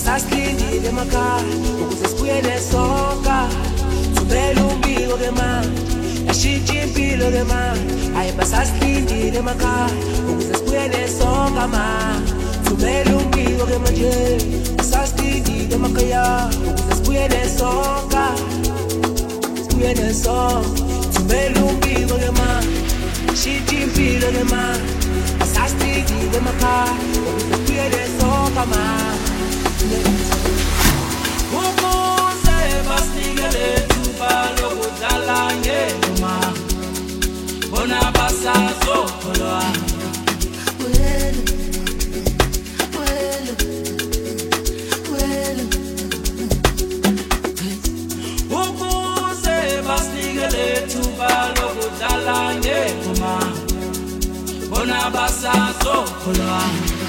basasilindile emakhaya ukuze sibuyele sonka. Thumela umbiko ke ma, yashintsha impilo ke ma. Hayi basasilindile emakhaya ukuze sibuyele sonka ma. Thumela umbiko ke manje, basasilindile emakhaya ukuze sibuyele sonka. Sibuyele sonka. Thumela umbiko ke ma, yashintsha impilo ke ma. Basasilindile emakhaya ukuze sibuyele sonka ma. Ukuze basinikele ithuba lokudlala ngengoma, bona basazokholwa. Ukuze basinikele ithuba lokudlala ngengoma, bona basazokholwa.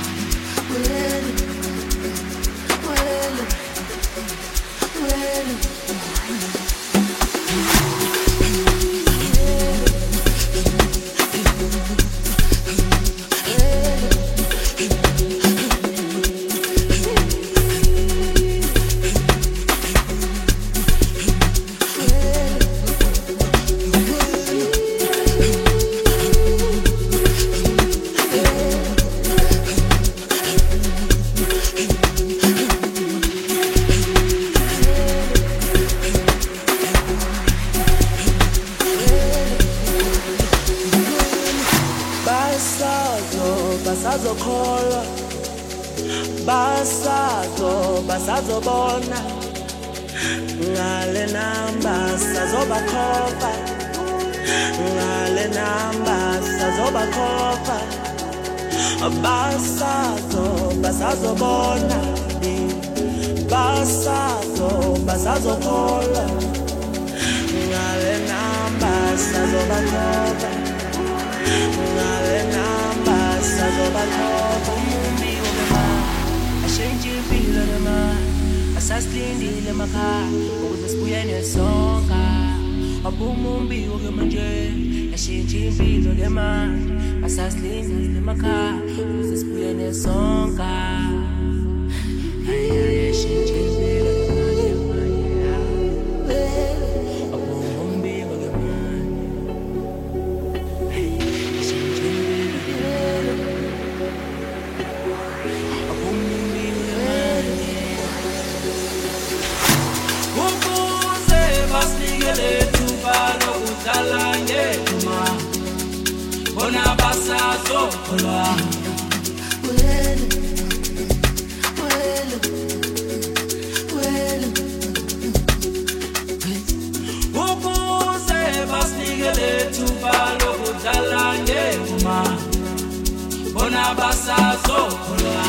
Basazokholwa, basazobona ngale namba sazobakhopha, ngale namba sazobakhopha. Basazobona, basazokholwa ngale namba sazobakhopha, ngale namba sazobakhopha. Umbiko ke ma, ashintsha impilo ke ma. Basasilindile emakhaya ukuze sibuyele sonka. Waphuma umbiko ke manje, yashintsha impilo ke ma. Basasilindile emakhaya ukuze sibuyele sonka. Yashintsha impilo ke ma. Waphuma umbiko ke ma. Yashintsha impilo ke ma. Waphuma umbiko ke ma. Ukuze basinikele ithuba lokudlala ngengoma, bona basazokholwa. Ukuze basinikele ithuba lokudlala ngengoma, bona basazokholwa.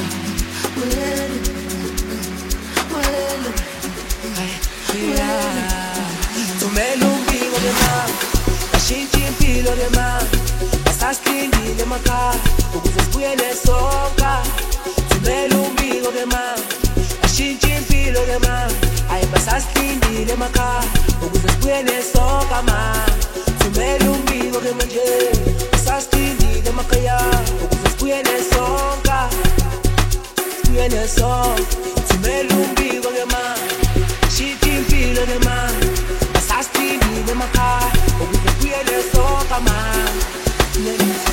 Thumela umbiko ke ma, yashintsha impilo ke ma. Basasilindile emakhaya ukuze sibuyele sonka. Thumela umbiko ke ma, yashintsha impilo ke ma. Hayi basasilindile emakhaya ukuze sibuyele sonka ma. Thumela umbiko ke manje, basasilindile emakhaya ukuze sibuyele sonka. Sibuyele sonka. Thumela umbiko ke ma, yashintsha impilo ke ma. Basasilindile emakhaya ukuze sibuyele sonka ma.